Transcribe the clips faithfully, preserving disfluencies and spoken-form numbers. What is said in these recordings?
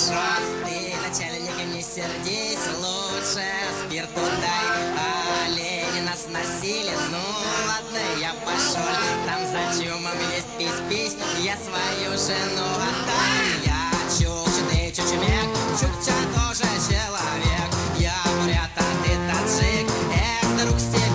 хорошо. Ты, начальник, не сердись, лучше спирту дай. Олени нас носили, ну ладно, я пошел. Там за чумом есть пись-пись, я свою жену отдам. Я чукча, ты чучумек, чукча тоже человек. Я бурят, а ты таджик, эх, друг себе.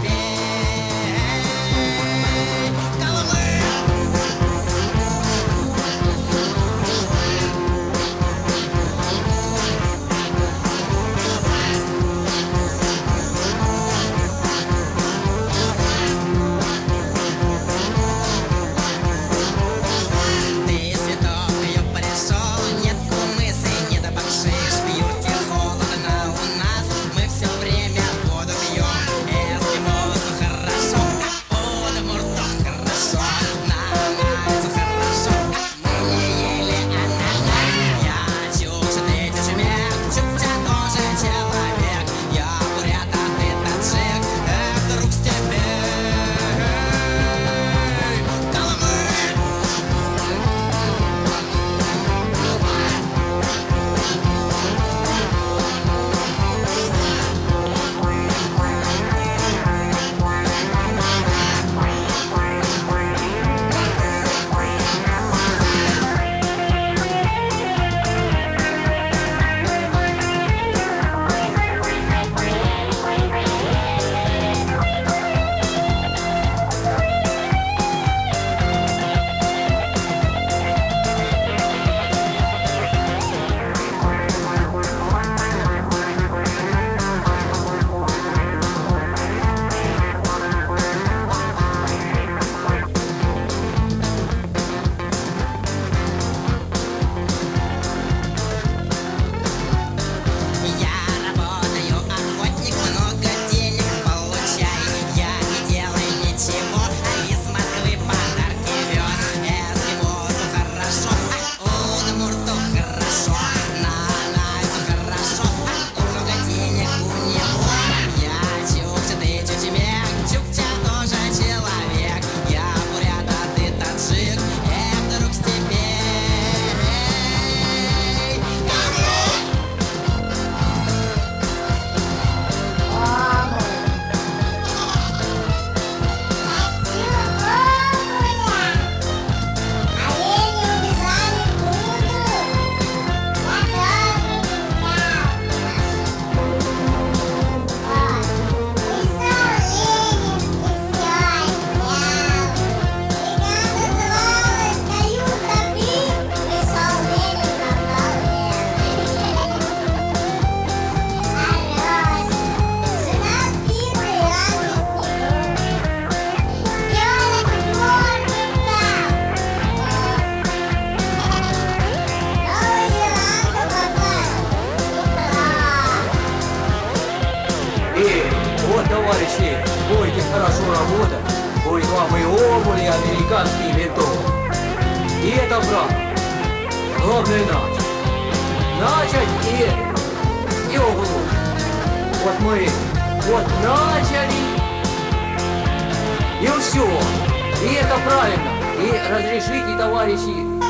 Товарищи, будете хорошо работать, будет вам и обувь, и американские винтовки. И это правда. Главное начать. Начать и... и углубить. Вот мы вот начали, и все. И это правильно. И разрешите, товарищи,